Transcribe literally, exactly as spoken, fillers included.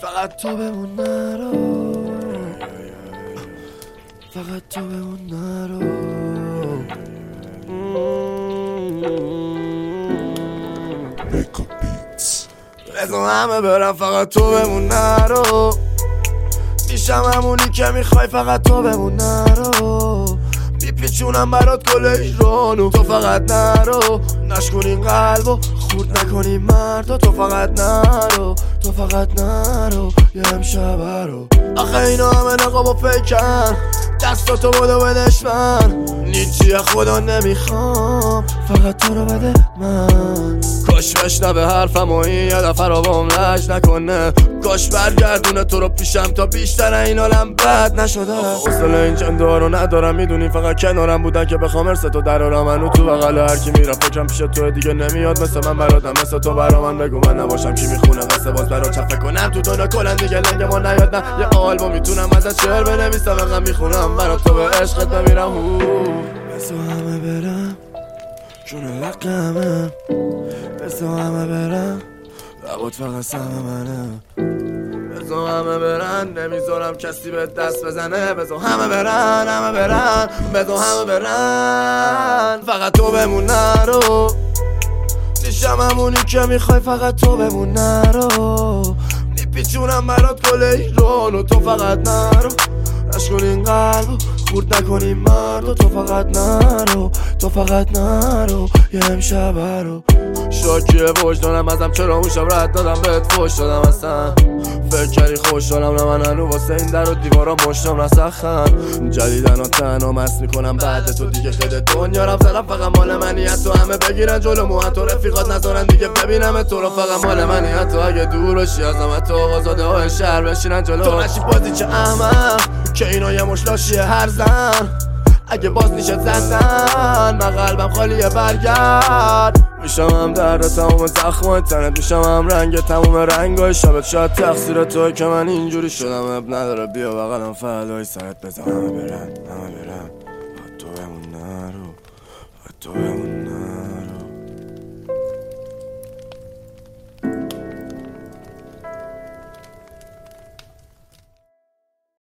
فقط تو بمون نرو، فقط تو بمون نرو. بزن همه برم فقط تو بمون نرو، میشم همونی که میخوای فقط تو بمون نرو. میپیچونم برات گل ایرانو، تو فقط نرو. نشکن این قلبو خورد نکنی مردو، تو فقط نرو، تو فقط نرو یه امشبه رو. آخه اینا همه نقاب و فکر دستاتو بودو بدش من، نیچی خدا نمیخوام فقط تو رو بده من. کاش بشنوه حرفم و این یه دفعه رو بام لج نکنه، کاش برگردونه تو رو پیشم تا بیشتر این حالم بد نشده. حوصله این چنده رو ندارم، میدونی فقط کنارم بودن که بخوام ارث تو درارم. منو تو بغل هر کی میره فکرم پیش تو دیگه نمیاد مثل من برادم، مثل تو برا من بگو من نباشم کی میخونه قصه باز برا چه فکر کنم تو دنیا کلن دیگه لنگ ما نیاد. نه یه آلبوم میتونم ازش شعر بنویسم، انقدر میخونم برا تو به عشقت بمیرم. بسو همه برم جون لقمه، بسو همه برم لبات فقط سهم منه. بزو همه برن نمیذارم کسی به دست بزنه، بزو همه برن همه برن بزو همه برن فقط تو بمون نرو. نیشم همونی که میخوای فقط تو بمون نرو. میپیچونم برات گل ایرانو، تو فقط نرو. نشکن این قلبو خورد نکنی مردو، تو فقط نرو، تو فقط نرو یه امشبه رو. شاکیه وجدانم ازم چرا موشم رد دادم بهت فوش دادم اصلا. فکر کردی خوشحالم نه من هنو واسه این در و دیوارا مشتم نسخن. جدیدن و تنها مست میکنم بعد تو دیگه خیده دنیا رفت زدم فقط مال منی. تو همه بگیرن جلو مو تو رفیقات نذارن دیگه ببینم تو رو، فقط مال منی. تو اگه دور بشی ازم تو آزاده های شهر بشینن جلو، تو نشی بازی چه احمق که اینا یه مشلاشیه هر زن. اگه باز نیشه زدن من قلبم خالیه برگرد. میشم هم درد تموم زخمای تنت، میشم هم رنگ تموم رنگای شبت. شاید تقصیر توی که من اینجوری شدم، اب نداره بیا بغلم فدای سرت. بزن همه برن همه برن تو بمون نرو، تو بمون